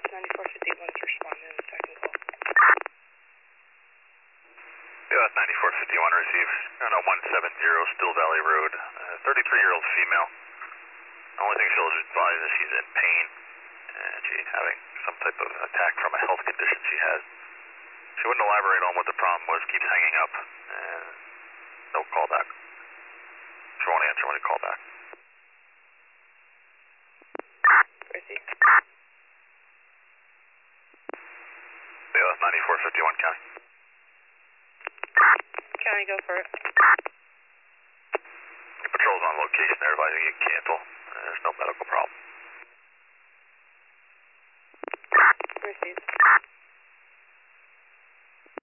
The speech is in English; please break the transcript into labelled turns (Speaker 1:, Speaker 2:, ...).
Speaker 1: Ops 9451 is responding to the second call.
Speaker 2: BLS 9451 receive. On a 170 Still Valley Road. 33-year-old female. The only thing she'll advise is she's in pain and she's having some type of attack from a health condition she has. She wouldn't elaborate on what the problem was, keeps hanging up, and no call back. She won't answer when you call back.
Speaker 1: Receive.
Speaker 2: BLS 9451 County.
Speaker 1: County, go for it.
Speaker 2: Patrol's on location. They're advising you cancel. There's no medical problem.
Speaker 1: Receive.